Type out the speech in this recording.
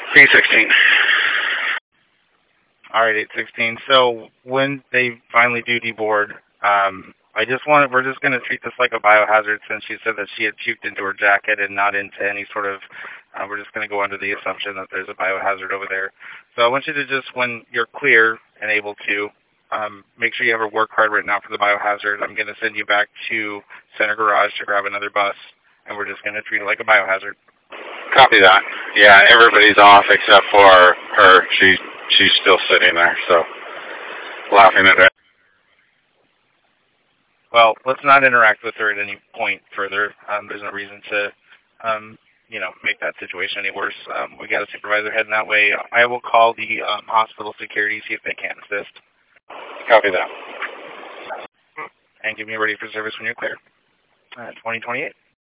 816. All right, 816. So when they finally do deboard, we're just going to treat this like a biohazard since she said that she had puked into her jacket and not into any sort of, we're just going to go under the assumption that there's a biohazard over there. So I want you to just, when you're clear and able to, make sure you have a work card written out for the biohazard. I'm going to send you back to Center Garage to grab another bus, and we're just going to treat it like a biohazard. Copy that. Yeah, everybody's off except for her. She's still sitting there, so laughing at her. Well, let's not interact with her at any point further. There's no reason to, make that situation any worse. We got a supervisor heading that way. I will call the hospital security, see if they can assist. Copy that. And get me ready for service when you're clear. 2028.